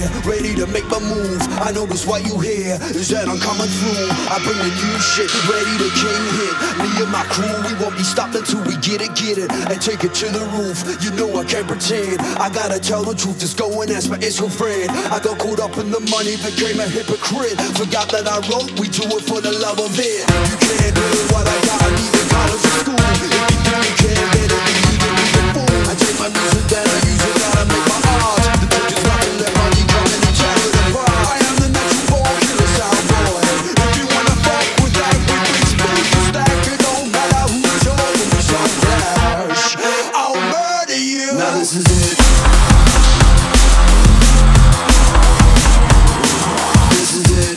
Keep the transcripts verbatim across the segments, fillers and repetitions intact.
ready to make my move. I know that's why you here, is that I'm coming through. I bring the new shit, ready to king hit. Me and my crew, we won't be stopped until we get it, get it, and take it to the roof. You know I can't pretend, I gotta tell the truth. Just go and ask my ex-girlfriend. I got caught up in the money, became a hypocrite. Forgot that I wrote, we do it for the love of it. You can't do what I got, I need in college or school. If you think you can, better be you can be a fool. I take my music down, I use it now to make my art. The trick is not to let money come in and chat with the bar. I am the natural born killer sound boy. If you wanna fuck with that, we can split the stack. It don't matter who's on when we shot flash. I'll murder you. Now this is it. This is it.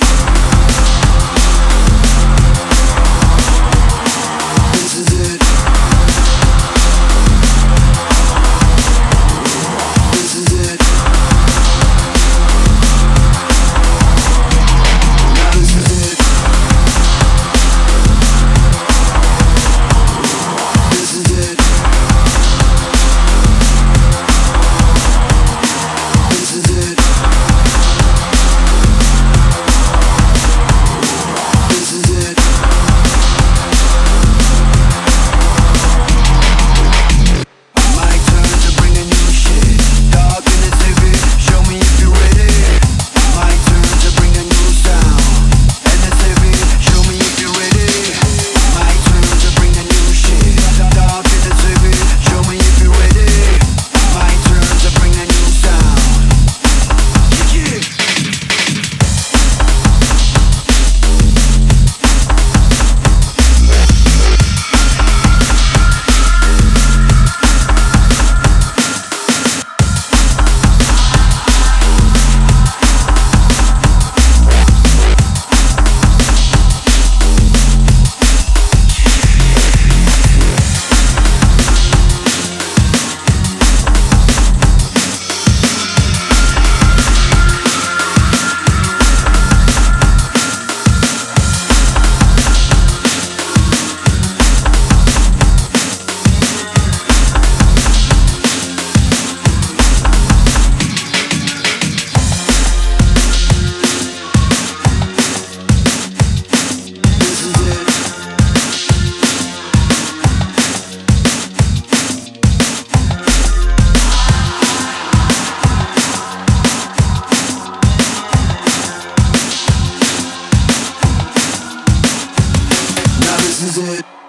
This is it. This is it. Now this is it. This is it. This is it. This is it. My turn to bring a new shit. Dark in the T V, show me if you're ready. My turn to bring a new sound. And the T V, show me if you're ready. My turn to bring a new shit. Dark in the T V, show me if you're ready. My turn to bring a new sound. Yeah, yeah. Now this is it.